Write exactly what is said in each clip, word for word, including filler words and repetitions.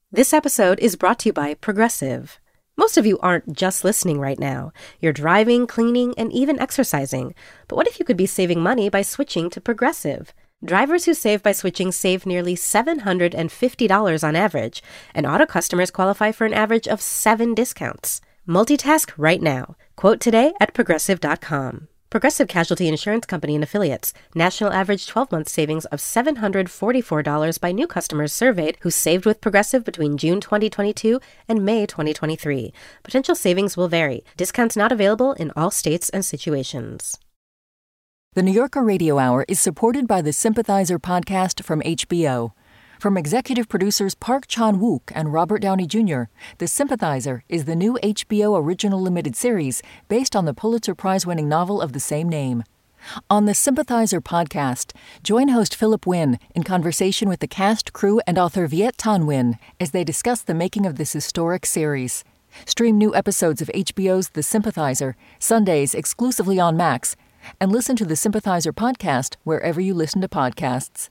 This episode is brought to you by Progressive. Most of you aren't just listening right now. You're driving, cleaning, and even exercising. But what if you could be saving money by switching to Progressive? Drivers who save by switching save nearly seven hundred fifty dollars on average, and auto customers qualify for an average of seven discounts. Multitask right now. Quote today at progressive dot com. Progressive Casualty Insurance Company and Affiliates. National average twelve-month savings of seven hundred forty-four dollars by new customers surveyed who saved with Progressive between June twenty twenty-two and May twenty twenty-three. Potential savings will vary. Discounts not available in all states and situations. The New Yorker Radio Hour is supported by the Sympathizer podcast from H B O. From executive producers Park Chan-wook and Robert Downey Junior, The Sympathizer is the new H B O original limited series based on the Pulitzer Prize-winning novel of the same name. On the Sympathizer podcast, join host Philip Wynn in conversation with the cast, crew, and author Viet Thanh Nguyen as they discuss the making of this historic series. Stream new episodes of H B O's The Sympathizer, Sundays exclusively on Max, and listen to the Sympathizer podcast wherever you listen to podcasts.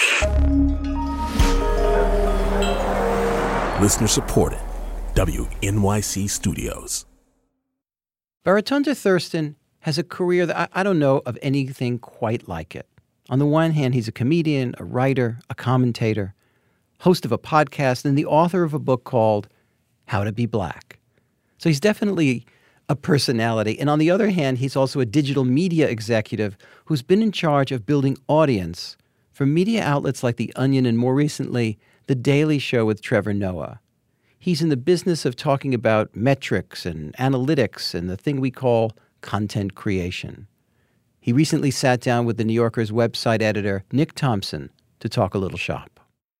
Listener supported. W N Y C Studios. Baratunde Thurston has a career that I, I don't know of anything quite like it. On the one hand, he's a comedian, a writer, a commentator, host of a podcast, and the author of a book called How to Be Black. So he's definitely a personality. And on the other hand, he's also a digital media executive who's been in charge of building audience for media outlets like The Onion and, more recently, The Daily Show with Trevor Noah. He's in the business of talking about metrics and analytics and the thing we call content creation. He recently sat down with The New Yorker's website editor, Nick Thompson, to talk a little shop.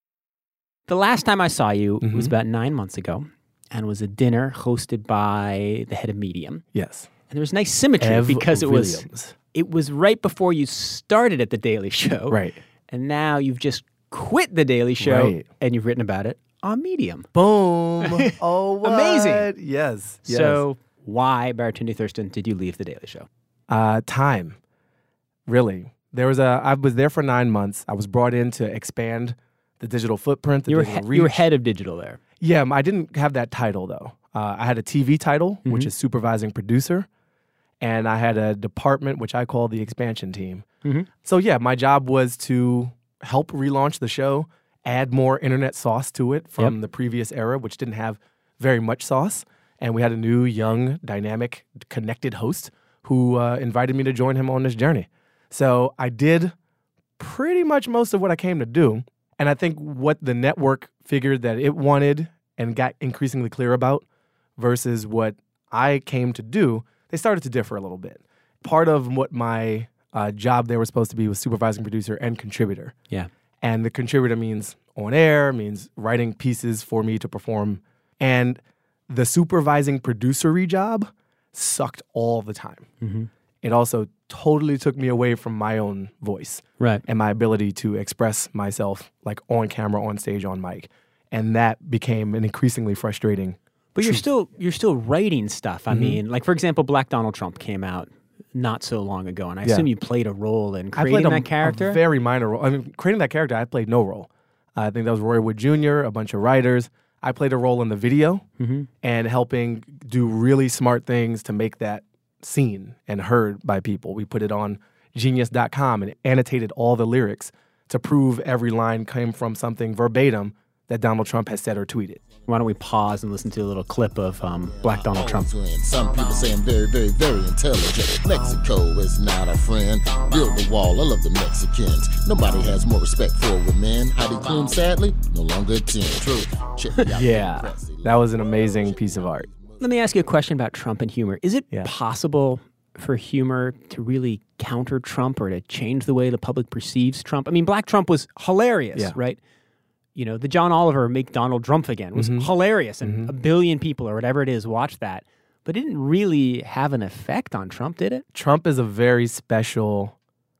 The last time I saw you Mm-hmm. was about nine months ago, and was a dinner hosted by the head of Medium. Yes. And there was nice symmetry Ev because it was Williams. it was right before you started at The Daily Show. Right. And now you've just quit The Daily Show, Right. and you've written about it on Medium. Boom. Oh, what? Amazing. Yes. yes. So why, Baratunde Thurston, did you leave The Daily Show? Uh, time. Really. There was a, I was there for nine months. I was brought in to expand the digital footprint, the You were, digital he- reach. you were head of digital there. Yeah, I didn't have that title, though. Uh, I had a T V title, Mm-hmm. which is supervising producer, and I had a department, which I call the expansion team. Mm-hmm. So, yeah, my job was to help relaunch the show, add more internet sauce to it from Yep. the previous era, which didn't have very much sauce. And we had a new, young, dynamic, connected host who uh, invited me to join him on this journey. So I did pretty much most of what I came to do. And I think what the network figured that it wanted and got increasingly clear about versus what I came to do, they started to differ a little bit. Part of what my uh, job there was supposed to be was supervising producer and contributor. Yeah. And the contributor means on air, means writing pieces for me to perform. And the supervising producery job sucked all the time. Mm-hmm. It also totally took me away from my own voice Right. and my ability to express myself like on camera, on stage, on mic. And that became an increasingly frustrating. But you're truth. still you're still writing stuff. I Mm-hmm. mean, like, for example, Black Donald Trump came out not so long ago, and I Yeah. assume you played a role in I creating played a, that character. a very minor role. I mean, creating that character, I played no role. I think that was Roy Wood Junior, a bunch of writers. I played a role in the video Mm-hmm. and helping do really smart things to make that seen and heard by people. We put it on genius dot com and annotated all the lyrics to prove every line came from something verbatim that Donald Trump has said or tweeted. Why don't we pause and listen to a little clip of um, Black Donald Trump? Some people say I'm very, very, very intelligent. Mexico is not a friend. Build the wall. I love the Mexicans. Nobody has more respect for women. Heidi Klum, sadly, no longer attend. True. Check me out. Yeah, that was an amazing piece of art. Let me ask you a question about Trump and humor. Is it Yeah. possible for humor to really counter Trump or to change the way the public perceives Trump? I mean, Black Trump was hilarious, Yeah. right? You know, the John Oliver Make Donald Trump Again was Mhm. hilarious, and Mhm. a billion people or whatever it is watched that. But it didn't really have an effect on Trump, did it? Trump is a very special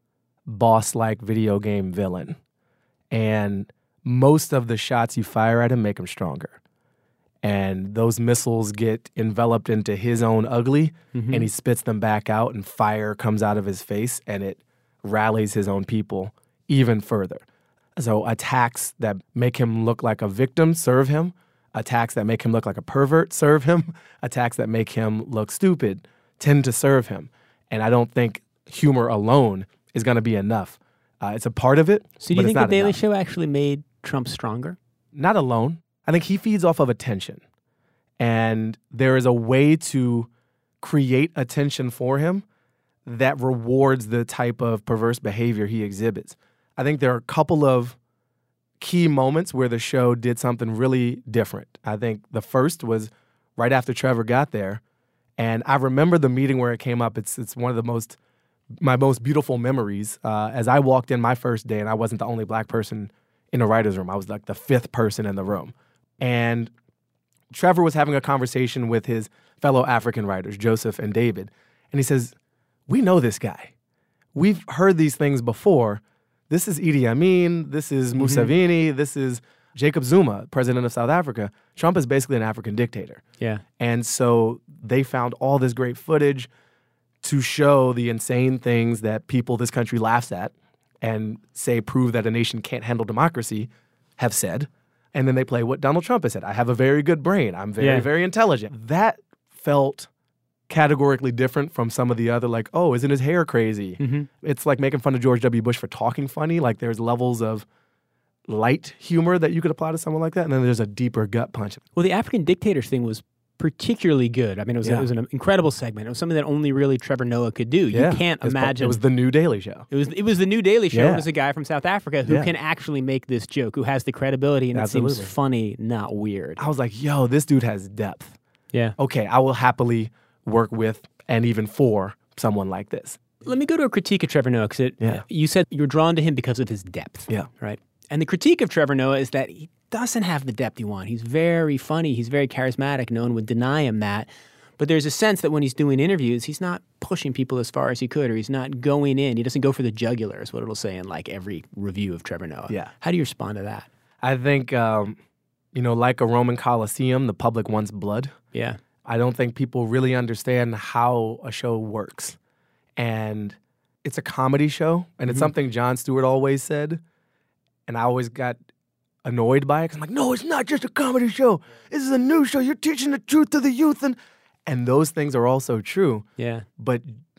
boss-like video game villain. And most of the shots you fire at him make him stronger. And those missiles get enveloped into his own ugly, Mhm. and he spits them back out, and fire comes out of his face, and it rallies his own people even further. So attacks that make him look like a victim serve him, Attacks that make him look like a pervert serve him. Attacks that make him look stupid tend to serve him. And I don't think humor alone is going to be enough. Uh, it's a part of it. So do you but think it's The not Daily enough. Show actually made Trump stronger? Not alone. I think he feeds off of attention. And there is a way to create attention for him that rewards the type of perverse behavior he exhibits. I think there are a couple of key moments where the show did something really different. I think the first was right after Trevor got there. And I remember the meeting where it came up. It's it's one of the most, my most beautiful memories. Uh, as I walked in my first day, and I wasn't the only black person in the writer's room. I was like the fifth person in the room. And Trevor was having a conversation with his fellow African writers, Joseph and David. And he says, we know this guy. We've heard these things before. This is Idi Amin. This is Museveni. Mm-hmm. This is Jacob Zuma, president of South Africa. Trump is basically an African dictator. Yeah. And so they found all this great footage to show the insane things that people this country laughs at and say prove that a nation can't handle democracy have said. And then they play what Donald Trump has said. I have a very good brain. I'm very, Yeah. very intelligent. That felt categorically different from some of the other, like, oh, isn't his hair crazy? Mm-hmm. It's like making fun of George W. Bush for talking funny. Like there's levels of light humor that you could apply to someone like that. And then there's a deeper gut punch. Well, the African dictators thing was particularly good. I mean, it was, Yeah. it was an incredible segment. It was something that only really Trevor Noah could do. Yeah. You can't It was- imagine. It was the new Daily Show. It was it was the new Daily Show. Yeah. It was a guy from South Africa who Yeah. can actually make this joke, who has the credibility, and it Absolutely. seems funny, not weird. I was like, yo, this dude has depth. Yeah. Okay, I will happily work with and even for someone like this. Let me go to a critique of Trevor Noah, because Yeah. you said you're drawn to him because of his depth. Yeah. Right? And the critique of Trevor Noah is that he doesn't have the depth you want. He's very funny. He's very charismatic. No one would deny him that. But there's a sense that when he's doing interviews, he's not pushing people as far as he could, or he's not going in. He doesn't go for the jugular, is what it'll say in like every review of Trevor Noah. Yeah. How do you respond to that? I think, um, you know, like a Roman Colosseum, the public wants blood. Yeah. I don't think people really understand how a show works. And it's a comedy show, and it's Mhm. something Jon Stewart always said. And I always got annoyed by it, 'cause I'm like, no, it's not just a comedy show. This is a new show. You're teaching the truth to the youth. And, and those things are also true. Yeah. But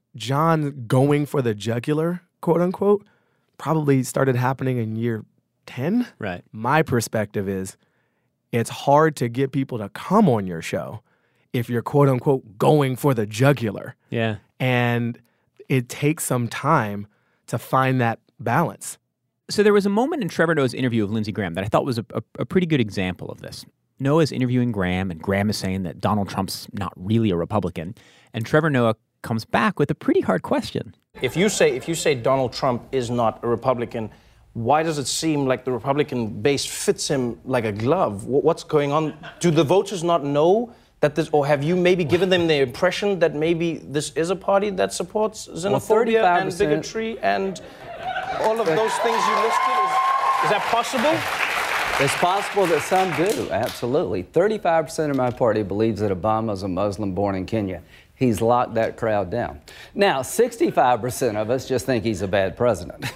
John going for the jugular, quote unquote, probably started happening in year ten. Right. My perspective is it's hard to get people to come on your show if you're, quote unquote, going for the jugular. Yeah. And it takes some time to find that balance. So there was a moment in Trevor Noah's interview of Lindsey Graham that I thought was a, a, a pretty good example of this. Noah's interviewing Graham, and Graham is saying that Donald Trump's not really a Republican. And Trevor Noah comes back with a pretty hard question. If you say if you say Donald Trump is not a Republican, why does it seem like the Republican base fits him like a glove? Wh- What's going on? Do the voters not know that this, or have you maybe given them the impression that maybe this is a party that supports xenophobia Well, and bigotry and all of those things you listed? Is, is that possible? It's possible that some do, absolutely. thirty-five percent of my party believes that Obama is a Muslim born in Kenya. He's locked that crowd down. Now, sixty-five percent of us just think he's a bad president.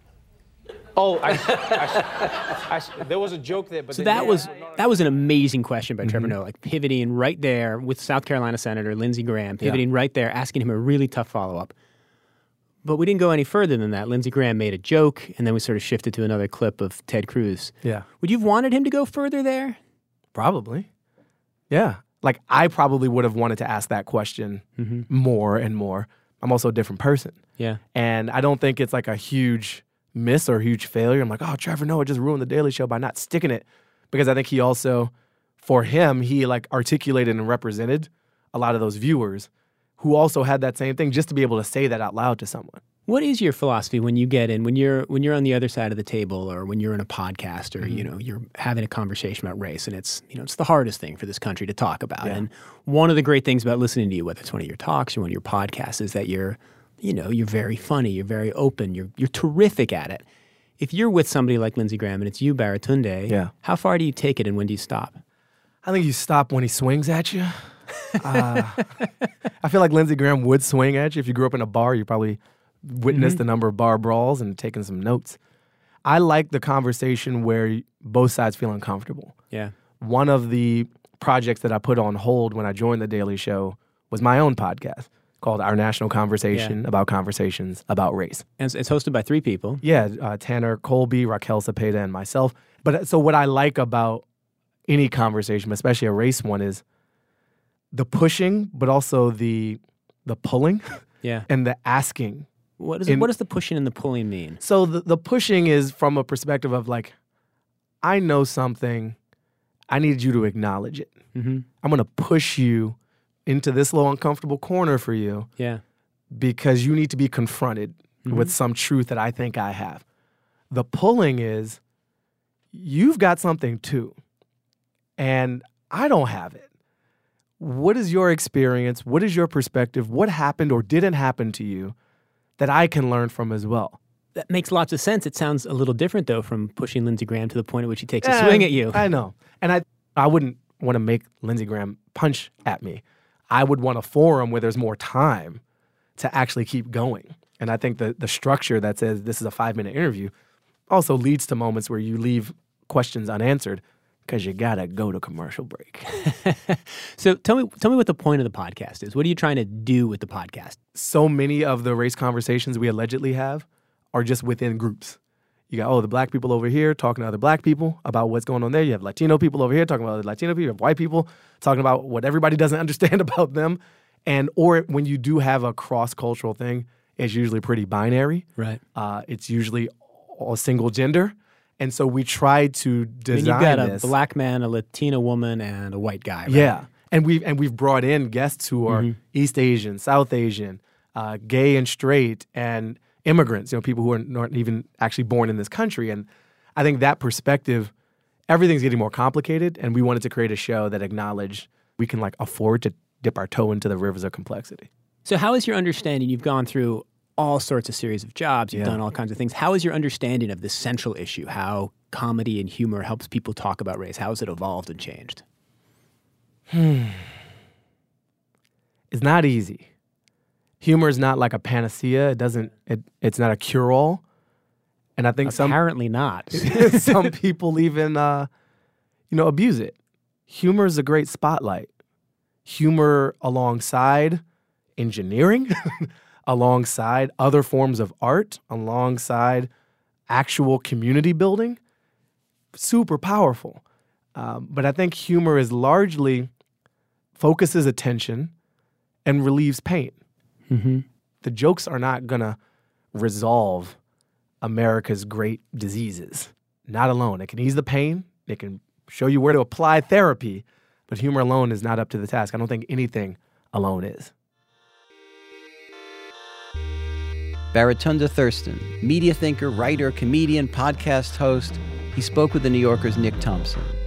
Oh, I, I, I, there was a joke there, but So the- that yeah, was no, no, no. that was an amazing question by Trevor Mm-hmm. Noah, like pivoting right there with South Carolina Senator Lindsey Graham, pivoting right there, asking him a really tough follow-up. But we didn't go any further than that. Lindsey Graham made a joke, and then we sort of shifted to another clip of Ted Cruz. Yeah. Would you have wanted him to go further there? Probably. Yeah. Like, I probably would have wanted to ask that question more and more. I'm also a different person. Yeah. And I don't think it's like a huge miss or a huge failure. I'm like, oh, Trevor Noah just ruined the Daily Show by not sticking it. Because I think he also, for him, he like articulated and represented a lot of those viewers who also had that same thing, just to be able to say that out loud to someone. What is your philosophy when you get in, when you're when you're on the other side of the table, or when you're in a podcast, or you know you're having a conversation about race, and it's you know it's the hardest thing for this country to talk about. Yeah. And one of the great things about listening to you, whether it's one of your talks or one of your podcasts, is that you're you know you're very funny, you're very open, you're you're terrific at it. If you're with somebody like Lindsey Graham and it's you, Baratunde, Yeah. how far do you take it, and when do you stop? I think you stop when he swings at you. Uh, I feel like Lindsey Graham would swing at you. If you grew up in a bar, you probably witnessed the number of bar brawls and taken some notes. I like the conversation where both sides feel uncomfortable. Yeah. one of the projects that I put on hold when I joined The Daily Show was my own podcast called Our National Conversation, Yeah. about conversations about race. And it's, it's hosted by three people. Yeah, uh, Tanner Colby, Raquel Cepeda, and myself. But uh, so what I like about any conversation, especially a race one, is the pushing, but also the the pulling Yeah. and the asking. What, is in- it, what does the pushing and the pulling mean? So the, the pushing is from a perspective of like, I know something, I need you to acknowledge it. Mm-hmm. I'm going to push you into this little uncomfortable corner for you Yeah. because you need to be confronted Mhm. with some truth that I think I have. The pulling is, you've got something too, and I don't have it. What is your experience? What is your perspective? What happened or didn't happen to you that I can learn from as well? That makes lots of sense. It sounds a little different, though, from pushing Lindsey Graham to the point at which he takes a Eh, swing at you. I know. And I I wouldn't want to make Lindsey Graham punch at me. I would want a forum where there's more time to actually keep going. And I think the the structure that says this is a five-minute interview also leads to moments where you leave questions unanswered because you got to go to commercial break. So tell me, tell me what the point of the podcast is. What are you trying to do with the podcast? So many of the race conversations we allegedly have are just within groups. You got, oh, the black people over here talking to other black people about what's going on there. You have Latino people over here talking about other Latino people. You have white people talking about what everybody doesn't understand about them. And or when you do have a cross-cultural thing, it's usually pretty binary. Right. Uh, it's usually a single gender. And so we try to I mean, design you've got a this. black man, a Latina woman, and a white guy. Right? Yeah, and we've and we've brought in guests who are Mhm. East Asian, South Asian, uh, gay and straight, and immigrants. You know, people who are not even actually born in this country. And I think that perspective, everything's getting more complicated, and we wanted to create a show that acknowledged we can like afford to dip our toe into the rivers of complexity. So how is your understanding? You've gone through all sorts of series of jobs. You've Yeah. done all kinds of things. How is your understanding of this central issue? How comedy and humor helps people talk about race? How has it evolved and changed? It's not easy. Humor is not like a panacea. It doesn't. It, it's not a cure-all. And I think some Apparently not. some people even, uh, you know, abuse it. Humor is a great spotlight. Humor alongside engineering, alongside other forms of art, alongside actual community building, super powerful. Um, but I think humor is largely focuses attention and relieves pain. Mm-hmm. The jokes are not going to resolve America's great diseases. Not alone. It can ease the pain. It can show you where to apply therapy. But humor alone is not up to the task. I don't think anything alone is. Baratunda Thurston, media thinker, writer, comedian, podcast host. He spoke with The New Yorker's Nick Thompson.